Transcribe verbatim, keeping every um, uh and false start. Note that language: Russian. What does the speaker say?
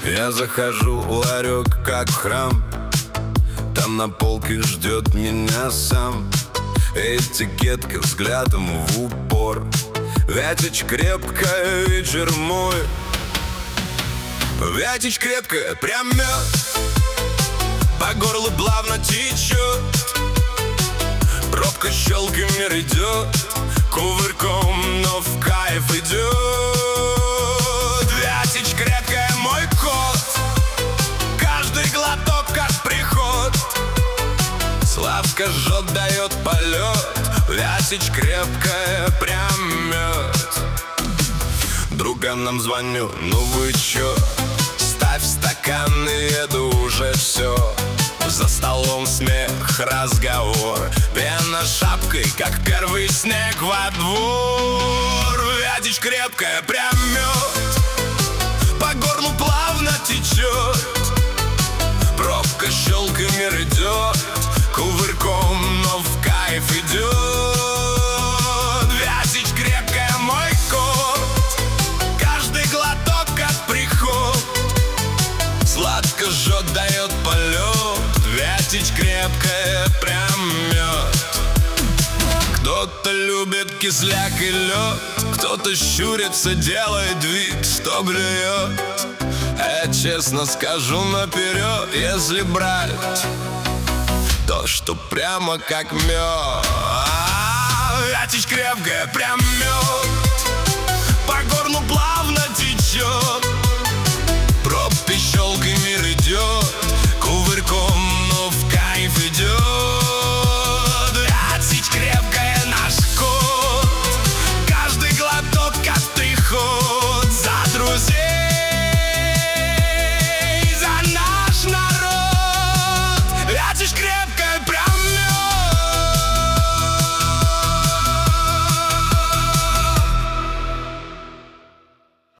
Я захожу в ларек, как в храм. Там на полке ждет меня сам. Этикетка взглядом в упор. Вятич крепкая, вечер мой. Вятич крепкая, прям мед. По горлу плавно течет. Пробка щелкой мир идет. Кувырком, но в кайф идет. Вятич крепкая, мой кот. Каждый глоток как приход. Славка жжет, дает полет. Вятич крепкая, прям мед. Другам нам звоню, ну вы чё? Ставь стакан и еду уже все. За столом смех, разговор. Пена шапкой, как первый снег во двор. Вятич крепкая, прям мед. По горлу плавно течет. Пробка щелкой мир идет. Кувырком, но в кайф идет. Вятич крепкая, мой кот. Каждый глоток как приход. Сладко жжет, дает полет. Вятич крепкая, прям мед. Кто-то любит кисляк и лед. Кто-то щурится, делает вид, что блюет. Я честно скажу наперед, если брать то, что прямо как мед. Вятич крепкая, прям мед. По горлу плавно течет.